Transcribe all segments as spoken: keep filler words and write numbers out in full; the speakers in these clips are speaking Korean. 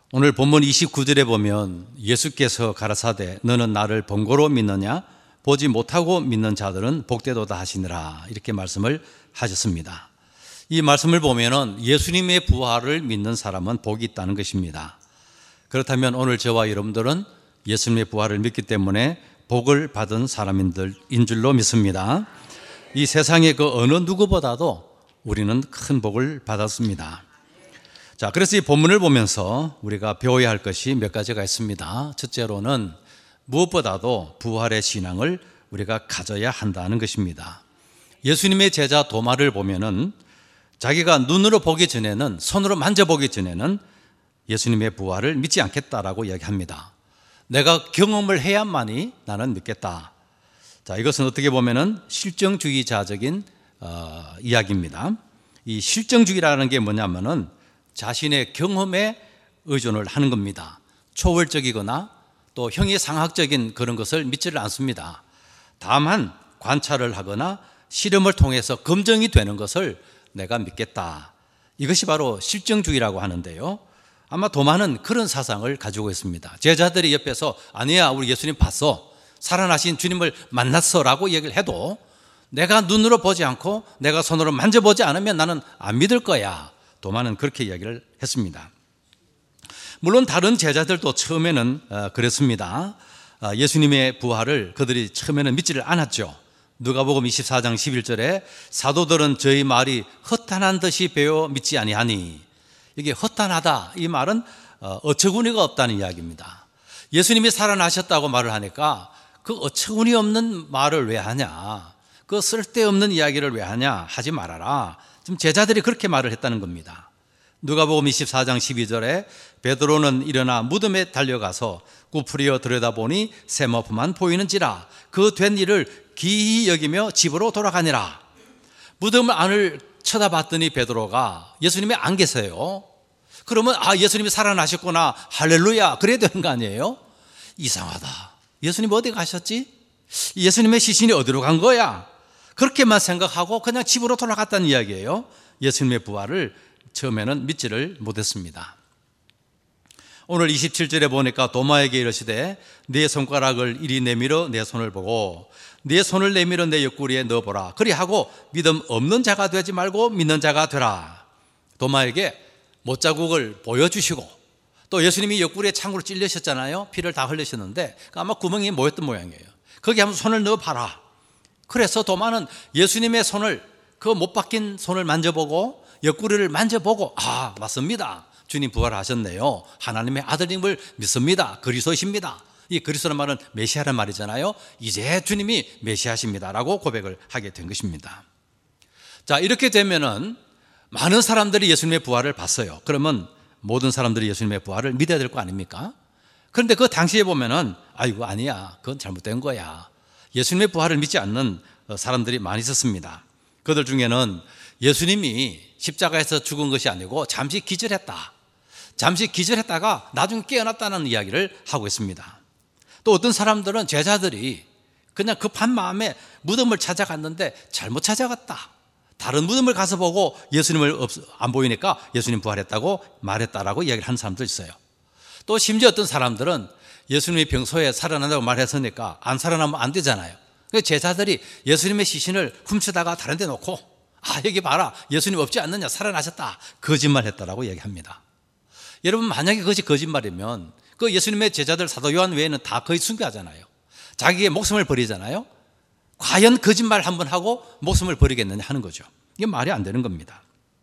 오늘 본문 이십구 절에 보면 예수께서 가라사대 너는 나를 본고로 믿느냐 보지 못하고 믿는 자들은 복되도다 하시니라 이렇게 말씀을 하셨습니다. 이 말씀을 보면은 예수님의 부활을 믿는 사람은 복이 있다는 것입니다. 그렇다면 오늘 저와 여러분들은 예수님의 부활을 믿기 때문에 복을 받은 사람인 줄로 믿습니다. 이 세상의 그 어느 누구보다도 우리는 큰 복을 받았습니다. 자, 그래서 이 본문을 보면서 우리가 배워야 할 것이 몇 가지가 있습니다. 첫째로는 무엇보다도 부활의 신앙을 우리가 가져야 한다는 것입니다. 예수님의 제자 도마를 보면은 자기가 눈으로 보기 전에는, 손으로 만져보기 전에는 예수님의 부활을 믿지 않겠다라고 이야기합니다. 내가 경험을 해야만이 나는 믿겠다. 자, 이것은 어떻게 보면은 실정주의자적인 어, 이야기입니다. 이 실정주의라는 게 뭐냐면은 자신의 경험에 의존을 하는 겁니다. 초월적이거나 또 형이상학적인 그런 것을 믿지를 않습니다. 다만 관찰을 하거나 실험을 통해서 검증이 되는 것을 내가 믿겠다. 이것이 바로 실정주의라고 하는데요. 아마 도마는 그런 사상을 가지고 있습니다. 제자들이 옆에서 아니야 우리 예수님 봤어, 살아나신 주님을 만났어 라고 얘기를 해도 내가 눈으로 보지 않고 내가 손으로 만져보지 않으면 나는 안 믿을 거야. 도마는 그렇게 이야기를 했습니다. 물론 다른 제자들도 처음에는 그랬습니다. 예수님의 부활을 그들이 처음에는 믿지를 않았죠. 누가복음 이십사 장 십일 절에 사도들은 저희 말이 허탄한 듯이 배워 믿지 아니하니, 이게 허탄하다 이 말은 어처구니가 없다는 이야기입니다. 예수님이 살아나셨다고 말을 하니까 그 어처구니 없는 말을 왜 하냐, 그 쓸데없는 이야기를 왜 하냐 하지 말아라. 지금 제자들이 그렇게 말을 했다는 겁니다. 누가복음 이십사 장 십이 절에 베드로는 일어나 무덤에 달려가서 구부려 들여다보니 세모프만 보이는지라 그 된 일을 기이 여기며 집으로 돌아가니라. 무덤 안을 쳐다봤더니 베드로가 예수님이 안 계세요. 그러면 아 예수님이 살아나셨구나 할렐루야 그래야 되는 거 아니에요? 이상하다, 예수님 어디 가셨지? 예수님의 시신이 어디로 간 거야? 그렇게만 생각하고 그냥 집으로 돌아갔다는 이야기예요. 예수님의 부활을 처음에는 믿지를 못했습니다. 오늘 이십칠 절에 보니까 도마에게 이르시되 네 손가락을 이리 내밀어 내 손을 보고 네 손을 내밀어 내 옆구리에 넣어보라. 그리하고 믿음 없는 자가 되지 말고 믿는 자가 되라. 도마에게 못자국을 보여주시고 또 예수님이 옆구리에 창으로 찔리셨잖아요. 피를 다 흘리셨는데 아마 구멍이 모였던 모양이에요. 거기 한번 손을 넣어봐라. 그래서 도마는 예수님의 손을, 그 못 박힌 손을 만져보고 옆구리를 만져보고 아 맞습니다, 주님 부활하셨네요, 하나님의 아들님을 믿습니다, 그리스도이십니다. 이 그리스도란 말은 메시아란 말이잖아요. 이제 주님이 메시아십니다 라고 고백을 하게 된 것입니다. 자, 이렇게 되면은 많은 사람들이 예수님의 부활을 봤어요. 그러면 모든 사람들이 예수님의 부활을 믿어야 될 거 아닙니까? 그런데 그 당시에 보면은 아이고 아니야, 그건 잘못된 거야, 예수님의 부활을 믿지 않는 사람들이 많이 있었습니다. 그들 중에는 예수님이 십자가에서 죽은 것이 아니고 잠시 기절했다, 잠시 기절했다가 나중에 깨어났다는 이야기를 하고 있습니다. 또 어떤 사람들은 제자들이 그냥 급한 마음에 무덤을 찾아갔는데 잘못 찾아갔다, 다른 무덤을 가서 보고 예수님을 안 보이니까 예수님 부활했다고 말했다라고 이야기를 한 사람도 있어요. 또 심지어 어떤 사람들은 예수님이 평소에 살아난다고 말했으니까 안 살아나면 안 되잖아요. 그래서 제자들이 예수님의 시신을 훔치다가 다른 데 놓고 아 여기 봐라, 예수님 없지 않느냐, 살아나셨다, 거짓말했다라고 얘기합니다. 여러분 만약에 그것이 거짓말이면 그 예수님의 제자들 사도 요한 외에는 다 거의 순교하잖아요. 자기의 목숨을 버리잖아요. 과연 거짓말 한번 하고 목숨을 버리겠느냐 하는 거죠. 이게 말이 안 되는 겁니다.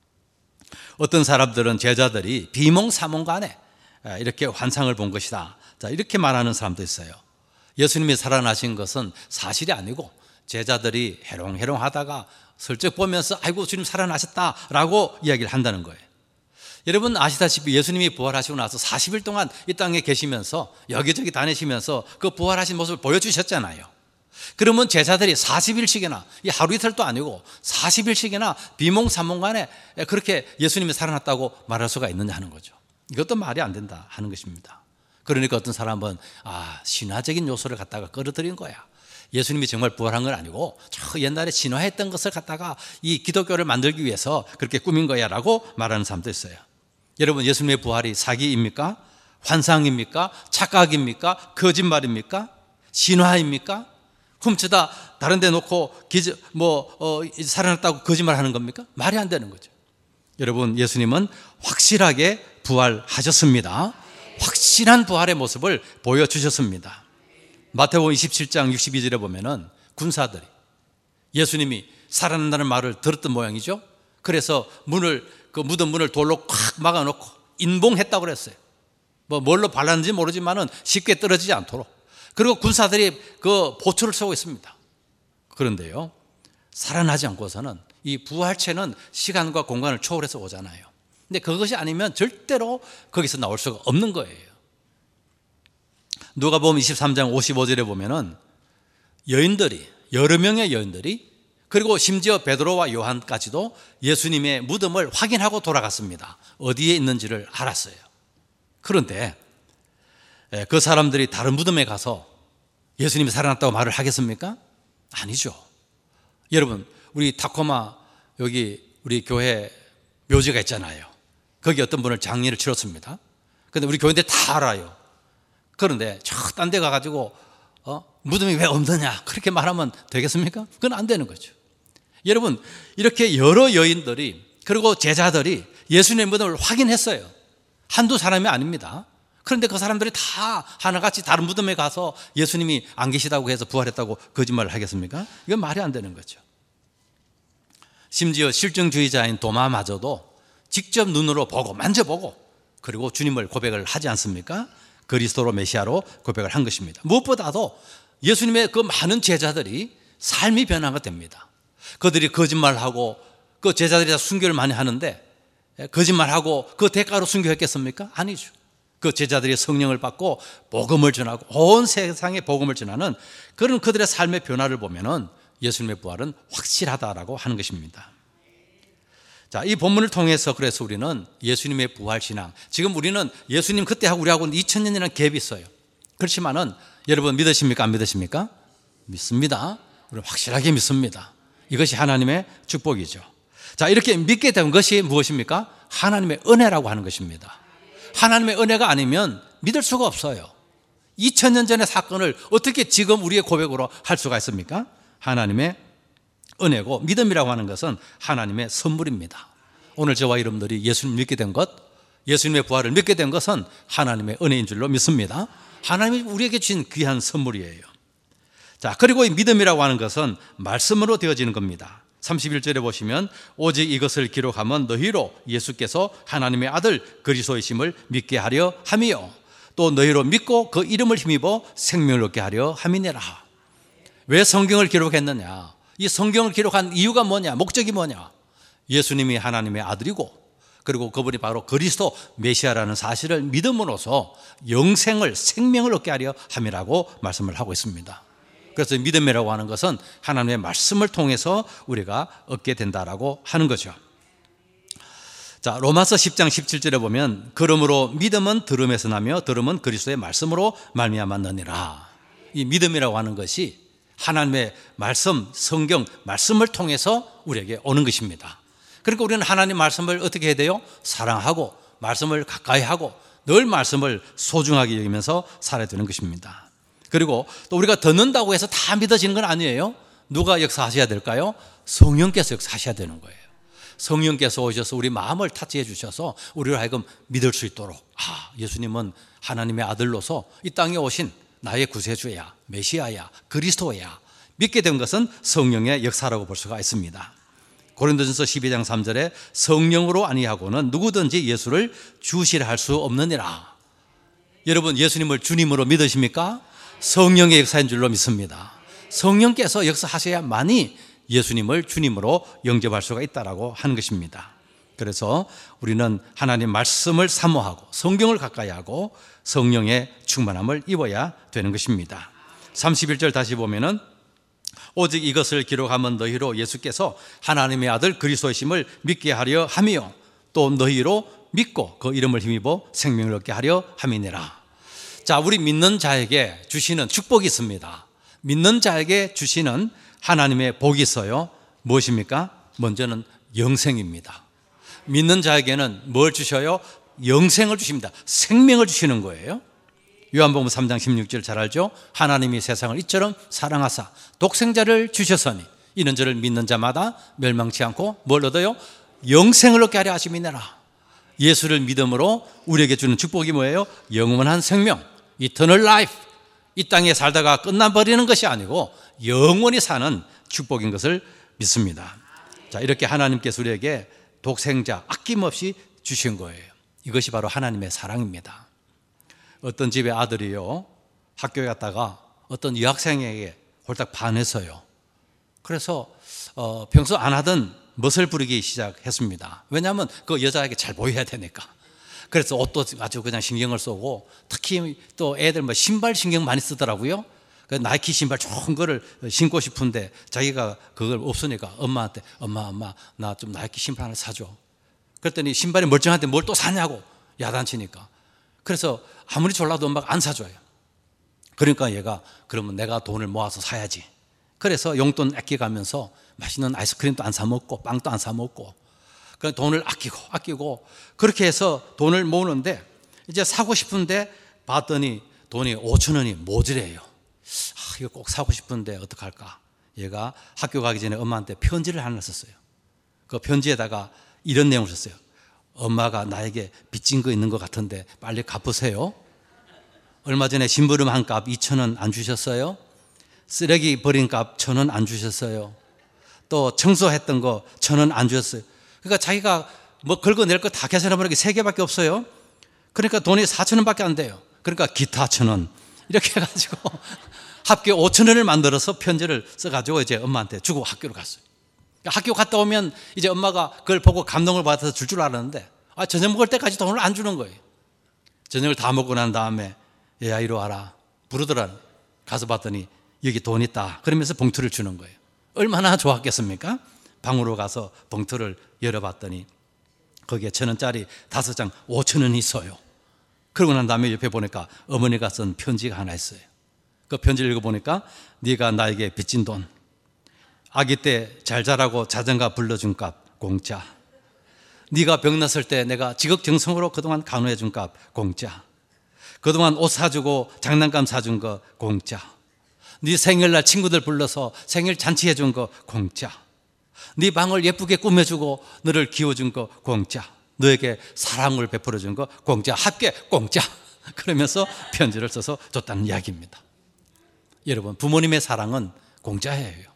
어떤 사람들은 제자들이 비몽사몽간에 이렇게 환상을 본 것이다, 자 이렇게 말하는 사람도 있어요. 예수님이 살아나신 것은 사실이 아니고 제자들이 해롱해롱 하다가 슬쩍 보면서 아이고 주님 살아나셨다라고 이야기를 한다는 거예요. 여러분 아시다시피 예수님이 부활하시고 나서 사십 일 동안 이 땅에 계시면서 여기저기 다니시면서 그 부활하신 모습을 보여주셨잖아요. 그러면 제자들이 사십 일씩이나, 이 하루 이틀도 아니고 사십 일씩이나 비몽사몽간에 그렇게 예수님이 살아났다고 말할 수가 있느냐 하는 거죠. 이것도 말이 안 된다 하는 것입니다. 그러니까 어떤 사람은 아 신화적인 요소를 갖다가 끌어들인 거야, 예수님이 정말 부활한 건 아니고 저 옛날에 신화했던 것을 갖다가 이 기독교를 만들기 위해서 그렇게 꾸민 거야 라고 말하는 사람도 있어요. 여러분 예수님의 부활이 사기입니까? 환상입니까? 착각입니까? 거짓말입니까? 신화입니까? 훔치다 다른 데 놓고 기저, 뭐 어, 살아났다고 거짓말하는 겁니까? 말이 안 되는 거죠. 여러분, 예수님은 확실하게 부활하셨습니다. 확실한 부활의 모습을 보여주셨습니다. 마태복음 이십칠 장 육십이 절에 보면은 군사들이 예수님이 살아난다는 말을 들었던 모양이죠. 그래서 문을, 그 무덤 문을 돌로 콱 막아놓고 인봉했다고 그랬어요. 뭐 뭘로 발랐는지 모르지만은 쉽게 떨어지지 않도록. 그리고 군사들이 그 보초를 쏘고 있습니다. 그런데요, 살아나지 않고서는 이 부활체는 시간과 공간을 초월해서 오잖아요. 근데 그것이 아니면 절대로 거기서 나올 수가 없는 거예요. 누가복음 이십삼 장 오십오 절에 보면은 여인들이, 여러 명의 여인들이, 그리고 심지어 베드로와 요한까지도 예수님의 무덤을 확인하고 돌아갔습니다. 어디에 있는지를 알았어요. 그런데 그 사람들이 다른 무덤에 가서 예수님이 살아났다고 말을 하겠습니까? 아니죠. 여러분, 우리 타코마 여기 우리 교회 묘지가 있잖아요. 거기 어떤 분을 장례를 치렀습니다. 그런데 우리 교회인데 다 알아요. 그런데 저 딴 데 가가지고 어? 무덤이 왜 없느냐 그렇게 말하면 되겠습니까? 그건 안 되는 거죠. 여러분, 이렇게 여러 여인들이, 그리고 제자들이 예수님의 무덤을 확인했어요. 한두 사람이 아닙니다. 그런데 그 사람들이 다 하나같이 다른 무덤에 가서 예수님이 안 계시다고 해서 부활했다고 거짓말을 하겠습니까? 이건 말이 안 되는 거죠. 심지어 실증주의자인 도마마저도 직접 눈으로 보고 만져보고 그리고 주님을 고백을 하지 않습니까? 그리스도로 메시아로 고백을 한 것입니다. 무엇보다도 예수님의 그 많은 제자들이 삶이 변화가 됩니다. 그들이 거짓말하고 그 제자들이 다 순교를 많이 하는데 거짓말하고 그 대가로 순교했겠습니까? 아니죠. 그 제자들이 성령을 받고 복음을 전하고 온 세상에 복음을 전하는 그런 그들의 삶의 변화를 보면은 예수님의 부활은 확실하다라고 하는 것입니다. 자, 이 본문을 통해서 그래서 우리는 예수님의 부활 신앙, 지금 우리는 예수님 그때하고 우리하고는 이천 년이라는 갭이 있어요. 그렇지만은 여러분 믿으십니까? 안 믿으십니까? 믿습니다. 우리는 확실하게 믿습니다. 이것이 하나님의 축복이죠. 자, 이렇게 믿게 된 것이 무엇입니까? 하나님의 은혜라고 하는 것입니다. 하나님의 은혜가 아니면 믿을 수가 없어요. 이천 년 전의 사건을 어떻게 지금 우리의 고백으로 할 수가 있습니까? 하나님의 은혜고, 믿음이라고 하는 것은 하나님의 선물입니다. 오늘 저와 여러분들이 예수님 믿게 된 것, 예수님의 부활을 믿게 된 것은 하나님의 은혜인 줄로 믿습니다. 하나님이 우리에게 주신 귀한 선물이에요. 자, 그리고 이 믿음이라고 하는 것은 말씀으로 되어지는 겁니다. 삼십일 절에 보시면 오직 이것을 기록하면 너희로 예수께서 하나님의 아들 그리스도이심을 믿게 하려 함이요 또 너희로 믿고 그 이름을 힘입어 생명을 얻게 하려 함이니라. 왜 성경을 기록했느냐? 이 성경을 기록한 이유가 뭐냐? 목적이 뭐냐? 예수님이 하나님의 아들이고 그리고 그분이 바로 그리스도 메시아라는 사실을 믿음으로써 영생을, 생명을 얻게 하려 함이라고 말씀을 하고 있습니다. 그래서 믿음이라고 하는 것은 하나님의 말씀을 통해서 우리가 얻게 된다라고 하는 거죠. 자, 로마서 십 장 십칠 절에 보면 그러므로 믿음은 들음에서 나며 들음은 그리스도의 말씀으로 말미암았느니라. 이 믿음이라고 하는 것이 하나님의 말씀, 성경 말씀을 통해서 우리에게 오는 것입니다. 그러니까 우리는 하나님 말씀을 어떻게 해야 돼요? 사랑하고 말씀을 가까이 하고 늘 말씀을 소중하게 여기면서 살아야 되는 것입니다. 그리고 또 우리가 듣는다고 해서 다 믿어지는 건 아니에요. 누가 역사하셔야 될까요? 성령께서 역사하셔야 되는 거예요. 성령께서 오셔서 우리 마음을 타치해 주셔서 우리를 하여금 믿을 수 있도록, 아, 예수님은 하나님의 아들로서 이 땅에 오신 나의 구세주야, 메시아야, 그리스도야, 믿게 된 것은 성령의 역사라고 볼 수가 있습니다. 고린도전서 십이 장 삼 절에 성령으로 아니하고는 누구든지 예수를 주시라 할 수 없느니라. 여러분, 예수님을 주님으로 믿으십니까? 성령의 역사인 줄로 믿습니다. 성령께서 역사하셔야만이 예수님을 주님으로 영접할 수가 있다라고 하는 것입니다. 그래서 우리는 하나님 말씀을 사모하고 성경을 가까이 하고 성령의 충만함을 입어야 되는 것입니다. 삼십일 절 다시 보면은 오직 이것을 기록하면 너희로 예수께서 하나님의 아들 그리스도이심을 믿게 하려 함이요 또 너희로 믿고 그 이름을 힘입어 생명을 얻게 하려 함이니라. 자, 우리 믿는 자에게 주시는 축복이 있습니다. 믿는 자에게 주시는 하나님의 복이 있어요. 무엇입니까? 먼저는 영생입니다. 믿는 자에게는 뭘 주셔요? 영생을 주십니다. 생명을 주시는 거예요. 요한복음 삼 장 십육 절 잘 알죠? 하나님이 세상을 이처럼 사랑하사 독생자를 주셨으니 이는 저를 믿는 자마다 멸망치 않고 뭘 얻어요? 영생을 얻게 하려 하심이니라. 예수를 믿음으로 우리에게 주는 축복이 뭐예요? 영원한 생명, 이터널 라이프. 이 땅에 살다가 끝나버리는 것이 아니고 영원히 사는 축복인 것을 믿습니다. 자, 이렇게 하나님께서 우리에게 독생자 아낌없이 주신 거예요. 이것이 바로 하나님의 사랑입니다. 어떤 집의 아들이요, 학교에 갔다가 어떤 여학생에게 홀딱 반했어요. 그래서 어, 평소 안 하던 멋을 부리기 시작했습니다. 왜냐하면 그 여자에게 잘 보여야 되니까. 그래서 옷도 아주 그냥 신경을 쓰고, 특히 또 애들 뭐 신발 신경 많이 쓰더라고요. 그 나이키 신발 좋은 거를 신고 싶은데 자기가 그걸 없으니까 엄마한테 엄마 엄마 나 좀 나이키 신발 하나 사줘. 그랬더니 신발이 멀쩡한데 뭘 또 사냐고 야단치니까. 그래서 아무리 졸라도 엄마가 안 사줘요. 그러니까 얘가 그러면 내가 돈을 모아서 사야지. 그래서 용돈 아껴가면서 맛있는 아이스크림도 안 사 먹고 빵도 안 사 먹고 그 돈을 아끼고 아끼고 그렇게 해서 돈을 모으는데 이제 사고 싶은데 봤더니 돈이 오천 원이 모자래요. 아, 이거 꼭 사고 싶은데 어떡할까? 얘가 학교 가기 전에 엄마한테 편지를 하나 썼어요. 그 편지에다가 이런 내용을 썼어요. 엄마가 나에게 빚진 거 있는 것 같은데 빨리 갚으세요. 얼마 전에 심부름 한 값 이천 원 안 주셨어요? 쓰레기 버린 값 천 원 안 주셨어요? 또 청소했던 거 천 원 안 주셨어요? 그러니까 자기가 뭐 긁어낼 거 다 계산해보는 게 세 개밖에 없어요. 그러니까 돈이 사천 원밖에 안 돼요. 그러니까 기타 천 원 이렇게 해가지고 합계 오천 원을 만들어서 편지를 써가지고 이제 엄마한테 주고 학교로 갔어요. 학교 갔다 오면 이제 엄마가 그걸 보고 감동을 받아서 줄 줄 알았는데 아, 저녁 먹을 때까지 돈을 안 주는 거예요. 저녁을 다 먹고 난 다음에 얘야 이리 와라 부르더라. 가서 봤더니 여기 돈 있다 그러면서 봉투를 주는 거예요. 얼마나 좋았겠습니까? 방으로 가서 봉투를 열어봤더니 거기에 천 원짜리 다섯 장 오천 원이 있어요. 그러고 난 다음에 옆에 보니까 어머니가 쓴 편지가 하나 있어요. 그 편지를 읽어보니까 네가 나에게 빚진 돈, 아기 때 잘 자라고 자전거 불러준 값 공짜, 네가 병났을 때 내가 지극정성으로 그동안 간호해준 값 공짜, 그동안 옷 사주고 장난감 사준 거 공짜, 네 생일날 친구들 불러서 생일 잔치해준 거 공짜, 네 방을 예쁘게 꾸며주고 너를 키워준 거 공짜, 너에게 사랑을 베풀어준 거 공짜, 합계 공짜. 그러면서 편지를 써서 줬다는 이야기입니다. 여러분, 부모님의 사랑은 공짜예요.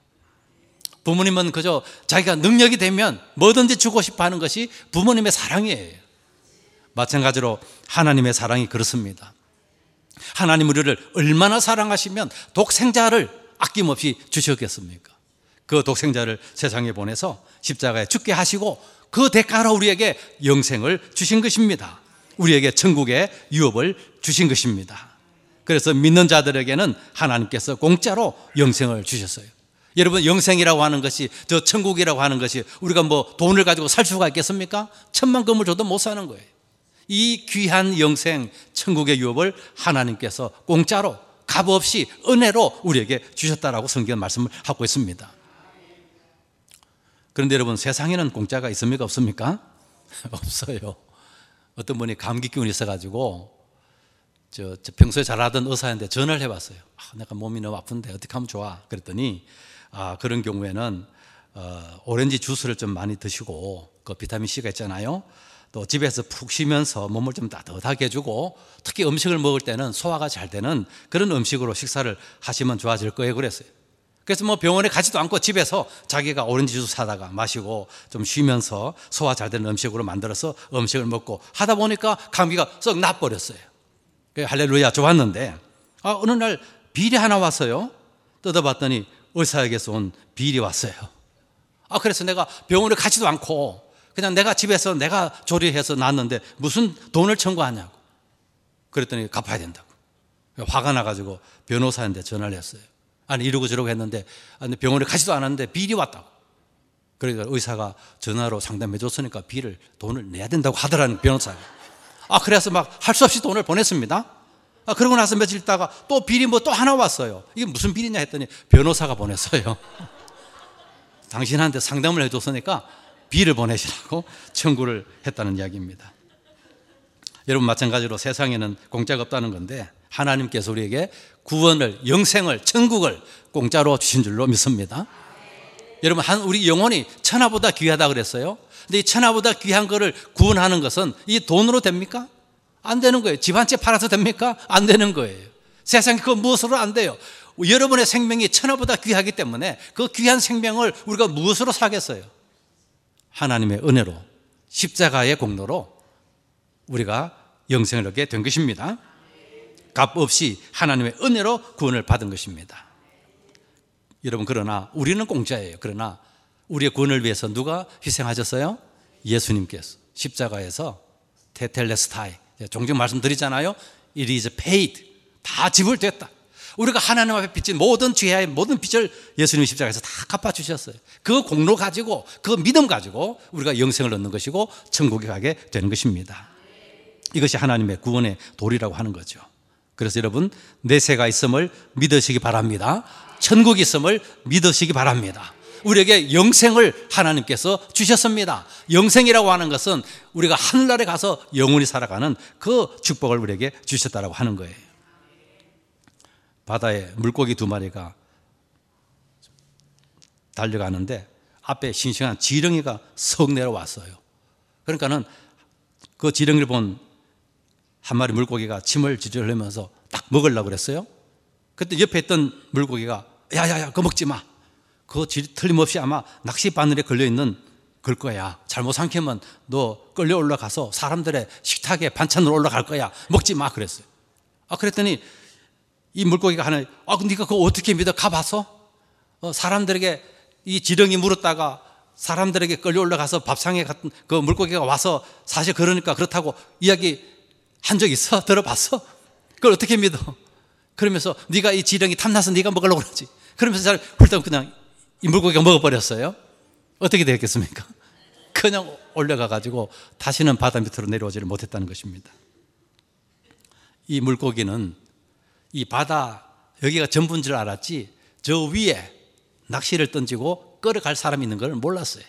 부모님은 그저 자기가 능력이 되면 뭐든지 주고 싶어 하는 것이 부모님의 사랑이에요. 마찬가지로 하나님의 사랑이 그렇습니다. 하나님 우리를 얼마나 사랑하시면 독생자를 아낌없이 주셨겠습니까? 그 독생자를 세상에 보내서 십자가에 죽게 하시고 그 대가로 우리에게 영생을 주신 것입니다. 우리에게 천국의 유업을 주신 것입니다. 그래서 믿는 자들에게는 하나님께서 공짜로 영생을 주셨어요. 여러분, 영생이라고 하는 것이, 저 천국이라고 하는 것이 우리가 뭐 돈을 가지고 살 수가 있겠습니까? 천만금을 줘도 못 사는 거예요. 이 귀한 영생, 천국의 유업을 하나님께서 공짜로 값없이 은혜로 우리에게 주셨다라고 성경 말씀을 하고 있습니다. 그런데 여러분, 세상에는 공짜가 있습니까? 없습니까? 없어요. 어떤 분이 감기 기운이 있어가지고 저, 저 평소에 잘하던 의사한테 전화를 해봤어요. 아, 내가 몸이 너무 아픈데 어떻게 하면 좋아? 그랬더니 아, 그런 경우에는 어, 오렌지 주스를 좀 많이 드시고 그 비타민 C가 있잖아요. 또 집에서 푹 쉬면서 몸을 좀 따뜻하게 해주고 특히 음식을 먹을 때는 소화가 잘 되는 그런 음식으로 식사를 하시면 좋아질 거예요. 그랬어요. 그래서 뭐 병원에 가지도 않고 집에서 자기가 오렌지 주스 사다가 마시고 좀 쉬면서 소화 잘 되는 음식으로 만들어서 음식을 먹고 하다 보니까 감기가 썩 나버렸어요. 할렐루야, 좋았는데 아, 어느 날 비리 하나 왔어요. 뜯어봤더니 의사에게서 온 비리 왔어요. 아, 그래서 내가 병원에 가지도 않고 그냥 내가 집에서 내가 조리해서 놨는데 무슨 돈을 청구하냐고. 그랬더니 갚아야 된다고. 화가 나가지고 변호사한테 전화를 했어요. 아니, 이러고 저러고 했는데 병원에 가지도 않았는데 비리 왔다고. 그러니까 의사가 전화로 상담해 줬으니까 비를 돈을 내야 된다고 하더라는 변호사가. 아, 그래서 막 할 수 없이 돈을 보냈습니다. 아, 그러고 나서 며칠 있다가 또 비리 뭐 또 하나 왔어요. 이게 무슨 비리냐 했더니 변호사가 보냈어요. 당신한테 상담을 해줬으니까 비를 보내시라고 청구를 했다는 이야기입니다. 여러분 마찬가지로 세상에는 공짜가 없다는 건데 하나님께서 우리에게 구원을, 영생을, 천국을 공짜로 주신 줄로 믿습니다. 여러분 한 우리 영혼이 천하보다 귀하다 그랬어요. 근데 이 천하보다 귀한 거를 구원하는 것은 이 돈으로 됩니까? 안 되는 거예요. 집 한 채 팔아서 됩니까? 안 되는 거예요. 세상에 그 무엇으로 안 돼요. 여러분의 생명이 천하보다 귀하기 때문에 그 귀한 생명을 우리가 무엇으로 사겠어요? 하나님의 은혜로, 십자가의 공로로 우리가 영생을 얻게 된 것입니다. 값 없이 하나님의 은혜로 구원을 받은 것입니다. 여러분 그러나 우리는 공짜예요. 그러나 우리의 구원을 위해서 누가 희생하셨어요? 예수님께서 십자가에서 테텔레스타이, 종종 말씀드리잖아요. It is paid. 다 지불됐다. 우리가 하나님 앞에 빚진 모든 죄의 모든 빚을 예수님 십자가에서 다 갚아주셨어요. 그 공로 가지고, 그 믿음 가지고 우리가 영생을 얻는 것이고 천국에 가게 되는 것입니다. 이것이 하나님의 구원의 도리라고 하는 거죠. 그래서 여러분 내세가 있음을 믿으시기 바랍니다. 천국이 있음을 믿으시기 바랍니다. 우리에게 영생을 하나님께서 주셨습니다. 영생이라고 하는 것은 우리가 하늘나라에 가서 영원히 살아가는 그 축복을 우리에게 주셨다라고 하는 거예요. 바다에 물고기 두 마리가 달려가는데 앞에 싱싱한 지렁이가 석 내려왔어요. 그러니까는 그 지렁이를 본 한 마리 물고기가 침을 질질 흘리면서 딱 먹으려고 그랬어요. 그때 옆에 있던 물고기가 야야야 그거 먹지 마. 그거 틀림없이 아마 낚시 바늘에 걸려있는 걸 거야. 잘못 삼키면 너 끌려 올라가서 사람들의 식탁에 반찬으로 올라갈 거야. 먹지 마 그랬어요. 아 그랬더니 이 물고기가 하나, 아 네가 그거 어떻게 믿어? 가봐서 어, 사람들에게 이 지렁이 물었다가 사람들에게 끌려 올라가서 밥상에 같은 그 물고기가 와서 사실 그러니까 그렇다고 이야기 한 적 있어? 들어봤어? 그걸 어떻게 믿어? 그러면서 네가 이 지렁이 탐나서 네가 먹으려고 그러지. 그러면서 잘 훌떡 그냥 이 물고기가 먹어버렸어요. 어떻게 되겠습니까? 그냥 올라가 가지고 다시는 바다 밑으로 내려오지를 못했다는 것입니다. 이 물고기는 이 바다 여기가 전부인 줄 알았지 저 위에 낚시를 던지고 끌어갈 사람이 있는 걸 몰랐어요.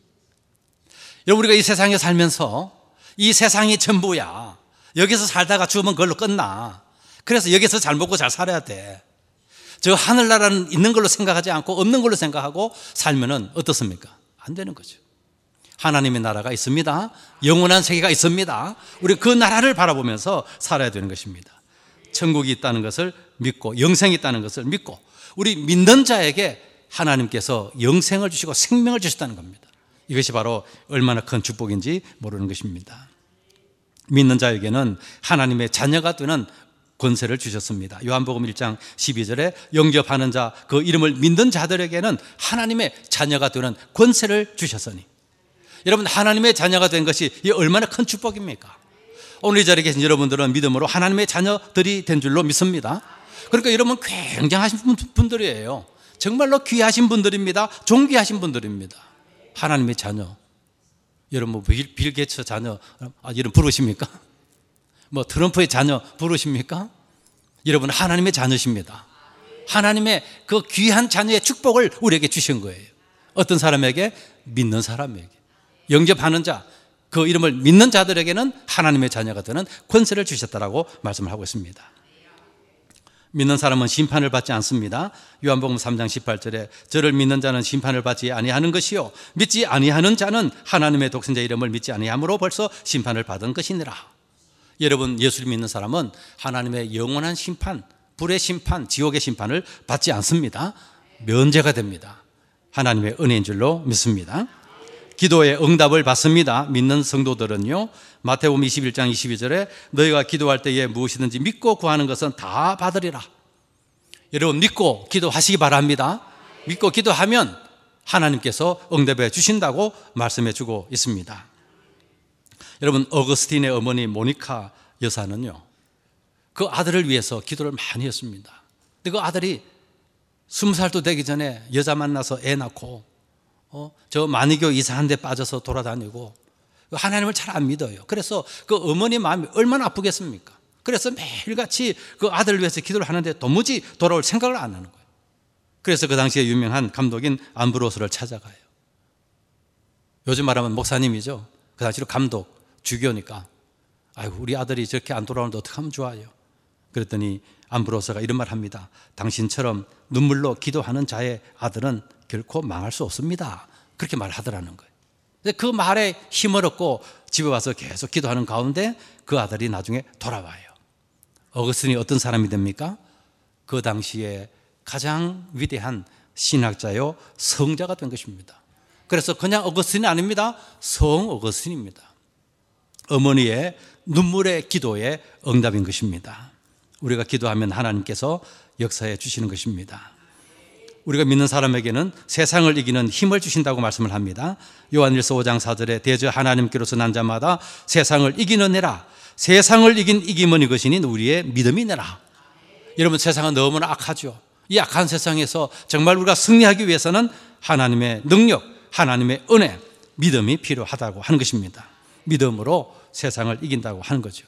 여러분 우리가 이 세상에 살면서 이 세상이 전부야. 여기서 살다가 죽으면 그걸로 끝나. 그래서 여기서 잘 먹고 잘 살아야 돼. 저 하늘나라는 있는 걸로 생각하지 않고 없는 걸로 생각하고 살면은 어떻습니까? 안 되는 거죠. 하나님의 나라가 있습니다. 영원한 세계가 있습니다. 우리 그 나라를 바라보면서 살아야 되는 것입니다. 천국이 있다는 것을 믿고 영생이 있다는 것을 믿고 우리 믿는 자에게 하나님께서 영생을 주시고 생명을 주셨다는 겁니다. 이것이 바로 얼마나 큰 축복인지 모르는 것입니다. 믿는 자에게는 하나님의 자녀가 되는 권세를 주셨습니다. 요한복음 일 장 십이 절에 영접하는 자 그 이름을 믿는 자들에게는 하나님의 자녀가 되는 권세를 주셨으니 여러분 하나님의 자녀가 된 것이 얼마나 큰 축복입니까? 오늘 이 자리에 계신 여러분들은 믿음으로 하나님의 자녀들이 된 줄로 믿습니다. 그러니까 여러분 굉장하신 분들이에요. 정말로 귀하신 분들입니다. 존귀하신 분들입니다. 하나님의 자녀. 여러분 뭐 빌, 빌 게이츠 자녀 아, 이름 부르십니까? 뭐 트럼프의 자녀 부르십니까? 여러분 하나님의 자녀십니다. 하나님의 그 귀한 자녀의 축복을 우리에게 주신 거예요. 어떤 사람에게? 믿는 사람에게. 영접하는 자, 그 이름을 믿는 자들에게는 하나님의 자녀가 되는 권세를 주셨다라고 말씀을 하고 있습니다. 믿는 사람은 심판을 받지 않습니다. 요한복음 삼 장 십팔 절에 저를 믿는 자는 심판을 받지 아니하는 것이요 믿지 아니하는 자는 하나님의 독생자 이름을 믿지 아니함으로 벌써 심판을 받은 것이니라. 여러분 예수를 믿는 사람은 하나님의 영원한 심판, 불의 심판, 지옥의 심판을 받지 않습니다. 면제가 됩니다. 하나님의 은혜인 줄로 믿습니다. 기도의 응답을 받습니다. 믿는 성도들은요 마태복음 이십일 장 이십이 절에 너희가 기도할 때에 무엇이든지 믿고 구하는 것은 다 받으리라. 여러분 믿고 기도하시기 바랍니다. 믿고 기도하면 하나님께서 응답해 주신다고 말씀해 주고 있습니다. 여러분 어거스틴의 어머니 모니카 여사는요 그 아들을 위해서 기도를 많이 했습니다. 근데 그 아들이 스무 살도 되기 전에 여자 만나서 애 낳고 어, 저 마니교 이상한 데 빠져서 돌아다니고 하나님을 잘 안 믿어요. 그래서 그 어머니 마음이 얼마나 아프겠습니까? 그래서 매일같이 그 아들을 위해서 기도를 하는데 도무지 돌아올 생각을 안 하는 거예요. 그래서 그 당시에 유명한 감독인 암브로스를 찾아가요. 요즘 말하면 목사님이죠. 그 당시로 감독, 주교니까 아이고, 우리 아들이 저렇게 안 돌아오는데 어떻게 하면 좋아요? 그랬더니 암브로스가 이런 말 합니다. 당신처럼 눈물로 기도하는 자의 아들은 결코 망할 수 없습니다. 그렇게 말하더라는 거예요. 근데 그 말에 힘을 얻고 집에 와서 계속 기도하는 가운데 그 아들이 나중에 돌아와요. 어거스틴이 어떤 사람이 됩니까? 그 당시에 가장 위대한 신학자요 성자가 된 것입니다. 그래서 그냥 어거스틴이 아닙니다. 성 어거스틴입니다. 어머니의 눈물의 기도의 응답인 것입니다. 우리가 기도하면 하나님께서 역사해 주시는 것입니다. 우리가 믿는 사람에게는 세상을 이기는 힘을 주신다고 말씀을 합니다. 요한일서 오 장 사 절에 대저 하나님께로서 난 자마다 세상을 이기는 애라. 세상을 이긴 이김은 이것이니 우리의 믿음이니라. 여러분, 세상은 너무나 악하죠. 이 악한 세상에서 정말 우리가 승리하기 위해서는 하나님의 능력, 하나님의 은혜, 믿음이 필요하다고 하는 것입니다. 믿음으로 세상을 이긴다고 하는 거죠.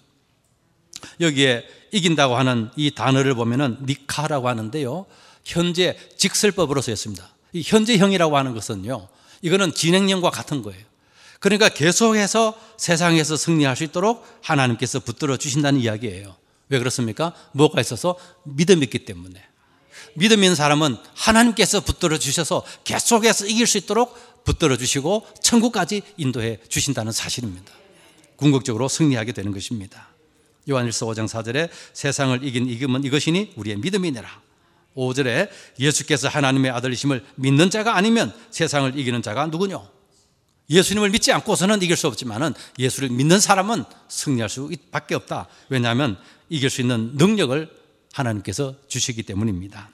여기에 이긴다고 하는 이 단어를 보면은 니카라고 하는데요, 현재 직설법으로 쓰였습니다. 이 현재형이라고 하는 것은요, 이거는 진행형과 같은 거예요. 그러니까 계속해서 세상에서 승리할 수 있도록 하나님께서 붙들어 주신다는 이야기예요. 왜 그렇습니까? 뭐가 있어서? 믿음이 있기 때문에. 믿음 있는 사람은 하나님께서 붙들어 주셔서 계속해서 이길 수 있도록 붙들어 주시고 천국까지 인도해 주신다는 사실입니다. 궁극적으로 승리하게 되는 것입니다. 요한일서 오 장 사 절에 세상을 이긴 이김은 이것이니 우리의 믿음이니라. 오 절에 예수께서 하나님의 아들이심을 믿는 자가 아니면 세상을 이기는 자가 누구뇨? 예수님을 믿지 않고서는 이길 수 없지만은 예수를 믿는 사람은 승리할 수밖에 없다. 왜냐하면 이길 수 있는 능력을 하나님께서 주시기 때문입니다.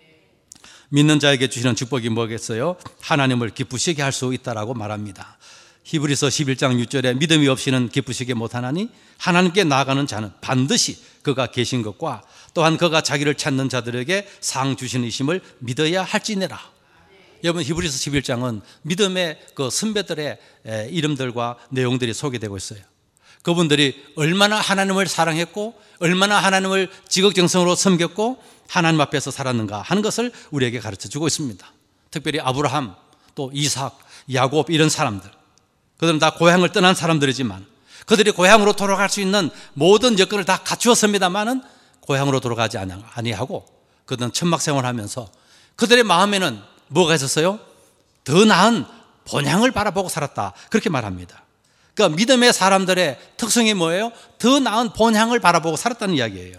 믿는 자에게 주시는 축복이 뭐겠어요? 하나님을 기쁘시게 할 수 있다라고 말합니다. 히브리서 십일 장 육 절에 믿음이 없이는 기쁘시게 못하나니 하나님께 나아가는 자는 반드시 그가 계신 것과 또한 그가 자기를 찾는 자들에게 상 주시는 이심을 믿어야 할지니라. 여러분, 히브리서 십일 장은 믿음의 그 선배들의 이름들과 내용들이 소개되고 있어요. 그분들이 얼마나 하나님을 사랑했고 얼마나 하나님을 지극정성으로 섬겼고 하나님 앞에서 살았는가 하는 것을 우리에게 가르쳐주고 있습니다. 특별히 아브라함, 또 이삭, 야곱 이런 사람들, 그들은 다 고향을 떠난 사람들이지만 그들이 고향으로 돌아갈 수 있는 모든 여건을 다 갖추었습니다마는 고향으로 돌아가지 아니하고 그들은 천막생활을 하면서 그들의 마음에는 뭐가 있었어요? 더 나은 본향을 바라보고 살았다, 그렇게 말합니다. 그러니까 믿음의 사람들의 특성이 뭐예요? 더 나은 본향을 바라보고 살았다는 이야기예요.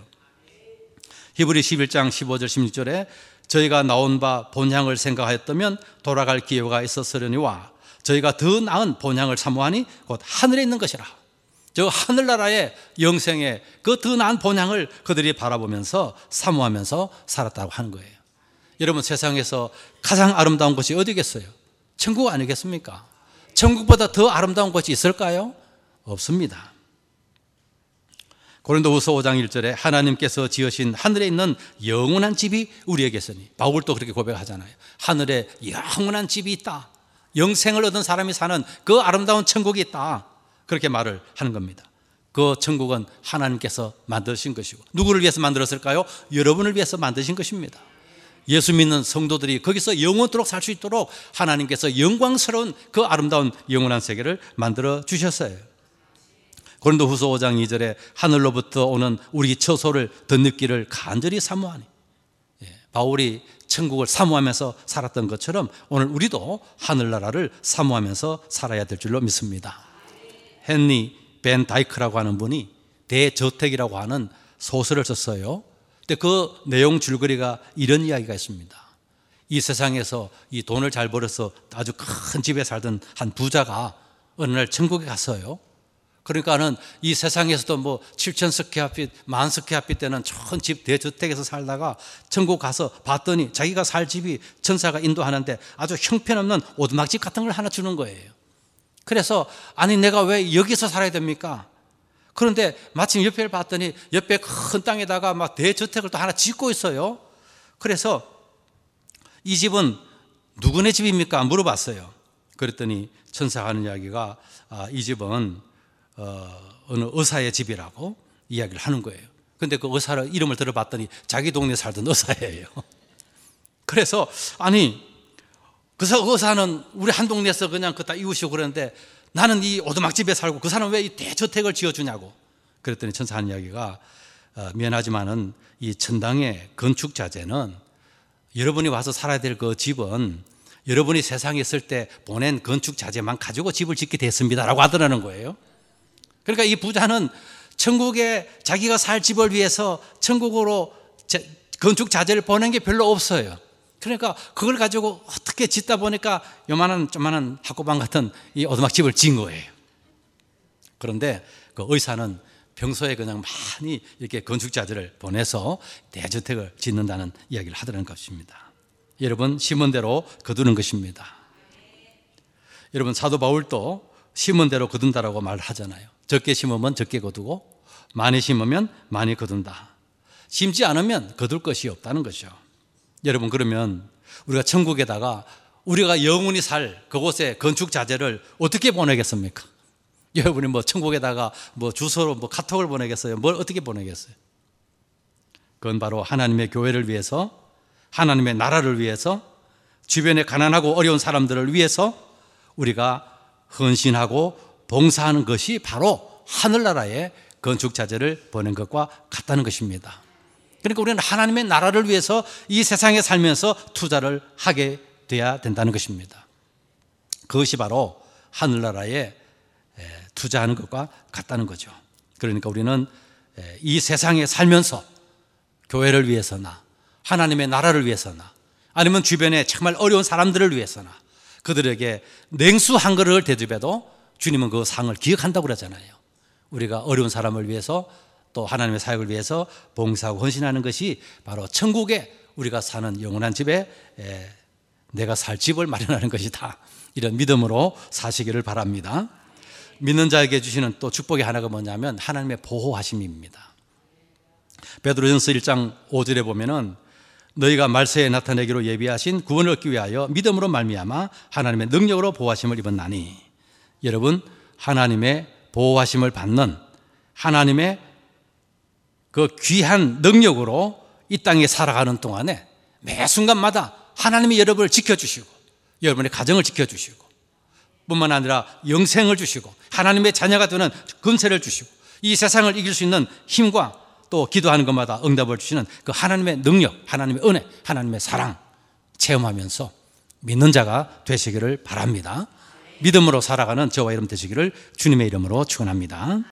히브리 십일 장 십오 절 십육 절에 저희가 나온 바 본향을 생각하였다면 돌아갈 기회가 있었으려니와 저희가 더 나은 본향을 사모하니 곧 하늘에 있는 것이라. 저 하늘나라의 영생의 그 더 나은 본향을 그들이 바라보면서 사모하면서 살았다고 하는 거예요. 여러분, 세상에서 가장 아름다운 것이 어디겠어요? 천국 아니겠습니까? 천국보다 더 아름다운 것이 있을까요? 없습니다. 고린도후서 오 장 일 절에 하나님께서 지으신 하늘에 있는 영원한 집이 우리에게 있으니, 바울도 그렇게 고백하잖아요. 하늘에 영원한 집이 있다. 영생을 얻은 사람이 사는 그 아름다운 천국이 있다, 그렇게 말을 하는 겁니다. 그 천국은 하나님께서 만드신 것이고 누구를 위해서 만들었을까요? 여러분을 위해서 만드신 것입니다. 예수 믿는 성도들이 거기서 영원토록 살 수 있도록 하나님께서 영광스러운 그 아름다운 영원한 세계를 만들어 주셨어요. 고린도후서 오 장 이 절에 하늘로부터 오는 우리 처소를 덧입기를 간절히 사모하니, 예, 바울이 천국을 사모하면서 살았던 것처럼 오늘 우리도 하늘나라를 사모하면서 살아야 될 줄로 믿습니다. 헨리 벤 다이크라고 하는 분이 대저택이라고 하는 소설을 썼어요. 근데 그 내용 줄거리가 이런 이야기가 있습니다. 이 세상에서 이 돈을 잘 벌어서 아주 큰 집에 살던 한 부자가 어느 날 천국에 갔어요. 그러니까는 이 세상에서도 뭐 칠천 스퀘어핏, 만 스퀘어핏 되는 좋은 집 대저택에서 살다가 천국 가서 봤더니 자기가 살 집이 천사가 인도하는데 아주 형편없는 오두막집 같은 걸 하나 주는 거예요. 그래서 아니 내가 왜 여기서 살아야 됩니까? 그런데 마침 옆에를 봤더니 옆에 큰 땅에다가 막 대저택을 또 하나 짓고 있어요. 그래서 이 집은 누구네 집입니까? 물어봤어요. 그랬더니 천사가 하는 이야기가 아, 이 집은 어, 어느 의사의 집이라고 이야기를 하는 거예요. 그런데 그 의사를 이름을 들어봤더니 자기 동네에 살던 의사예요. 그래서 아니 그 의사는 우리 한 동네에서 그냥 그다 이웃이고 그러는데 나는 이 오두막집에 살고 그 사람은 왜 이 대저택을 지어주냐고. 그랬더니 천사 하는 이야기가 어, 미안하지만은 이 천당의 건축 자재는 여러분이 와서 살아야 될 그 집은 여러분이 세상에 있을 때 보낸 건축 자재만 가지고 집을 짓게 됐습니다라고 하더라는 거예요. 그러니까 이 부자는 천국에 자기가 살 집을 위해서 천국으로 건축 자재를 보낸 게 별로 없어요. 그러니까 그걸 가지고 어떻게 짓다 보니까 요만한 조만한 학고방 같은 이 오두막 집을 지은 거예요. 그런데 그 의사는 평소에 그냥 많이 이렇게 건축 자재를 보내서 대저택을 짓는다는 이야기를 하더라는 것입니다. 여러분, 심은 대로 거두는 것입니다. 여러분, 사도 바울도 심은 대로 거둔다라고 말하잖아요. 적게 심으면 적게 거두고 많이 심으면 많이 거둔다. 심지 않으면 거둘 것이 없다는 것이죠. 여러분, 그러면 우리가 천국에다가 우리가 영원히 살 그곳에 건축 자재를 어떻게 보내겠습니까? 여러분이 뭐 천국에다가 뭐 주소로 뭐 카톡을 보내겠어요? 뭘 어떻게 보내겠어요? 그건 바로 하나님의 교회를 위해서, 하나님의 나라를 위해서, 주변에 가난하고 어려운 사람들을 위해서 우리가 헌신하고 봉사하는 것이 바로 하늘나라에 건축 자재를 보낸 것과 같다는 것입니다. 그러니까 우리는 하나님의 나라를 위해서 이 세상에 살면서 투자를 하게 돼야 된다는 것입니다. 그것이 바로 하늘나라에 투자하는 것과 같다는 거죠. 그러니까 우리는 이 세상에 살면서 교회를 위해서나 하나님의 나라를 위해서나 아니면 주변에 정말 어려운 사람들을 위해서나 그들에게 냉수 한 그릇을 대접해도 주님은 그 상을 기억한다고 그러잖아요. 우리가 어려운 사람을 위해서 또 하나님의 사역을 위해서 봉사하고 헌신하는 것이 바로 천국에 우리가 사는 영원한 집에 내가 살 집을 마련하는 것이다. 이런 믿음으로 사시기를 바랍니다. 믿는 자에게 주시는 또 축복의 하나가 뭐냐면 하나님의 보호하심입니다. 베드로전서 일 장 오 절에 보면은 너희가 말세에 나타내기로 예비하신 구원을 얻기 위하여 믿음으로 말미암아 하나님의 능력으로 보호하심을 입었나니. 여러분, 하나님의 보호하심을 받는 하나님의 그 귀한 능력으로 이 땅에 살아가는 동안에 매 순간마다 하나님이 여러분을 지켜주시고 여러분의 가정을 지켜주시고 뿐만 아니라 영생을 주시고 하나님의 자녀가 되는 권세를 주시고 이 세상을 이길 수 있는 힘과 또 기도하는 것마다 응답을 주시는 그 하나님의 능력, 하나님의 은혜, 하나님의 사랑 체험하면서 믿는 자가 되시기를 바랍니다. 믿음으로 살아가는 저와 여러분 되시기를 주님의 이름으로 축원합니다.